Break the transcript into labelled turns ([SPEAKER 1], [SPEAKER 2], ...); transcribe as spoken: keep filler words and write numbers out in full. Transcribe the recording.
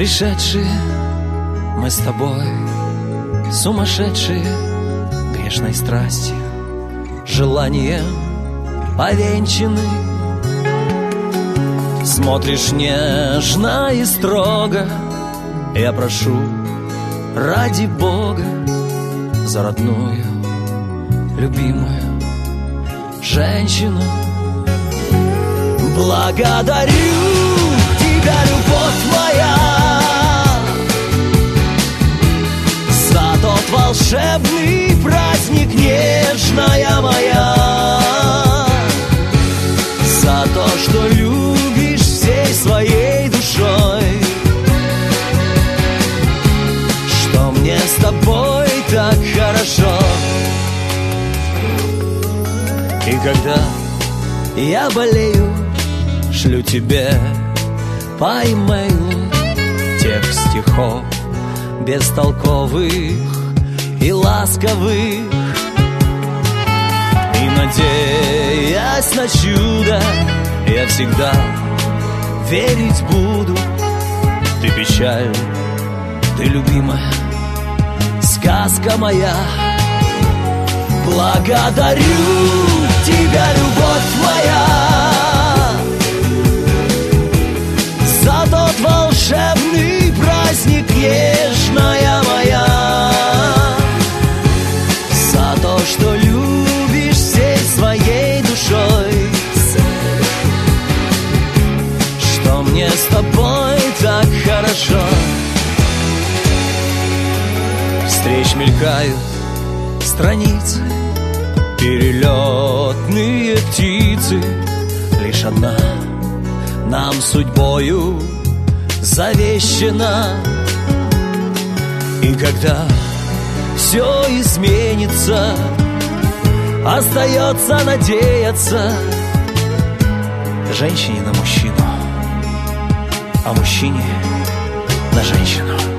[SPEAKER 1] Пришедшие мы с тобой, сумасшедшие грешной страстью, желанием повенчаны. Смотришь нежно и строго, я прошу ради Бога за родную, любимую женщину. Благодарю тебя, любовь моя, за тот волшебный праздник, нежная моя, за то, что любишь всей своей душой, что мне с тобой так хорошо. И когда я болею, шлю тебе по имейлу текст стихов бестолковых и ласковых. И надеясь на чудо, я всегда верить буду. Ты печаль, ты любимая, сказка моя. Благодарю тебя, любовь моя, за тот волшебный праздник, нежная моя, за то, что любишь всей своей душой, что мне с тобой так хорошо. Встреч мелькают страницы, перелетные птицы, лишь одна нам судьбою завещана. И когда все изменится, остается надеяться женщине на мужчину, а мужчине на женщину.